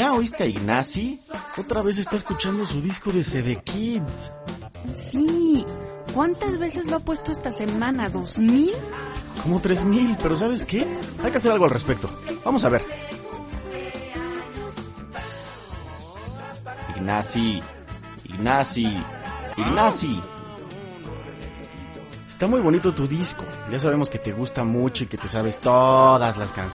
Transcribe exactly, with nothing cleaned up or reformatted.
¿Ya oíste a Ignasi? Otra vez está escuchando su disco de C D Kids. Sí. ¿Cuántas veces lo ha puesto esta semana? ¿Dos mil? Como tres mil, pero ¿sabes qué? Hay que hacer algo al respecto. Vamos a ver. Ignasi, Ignasi, Ignasi. Está muy bonito tu disco. Ya sabemos que te gusta mucho y que te sabes todas las canciones.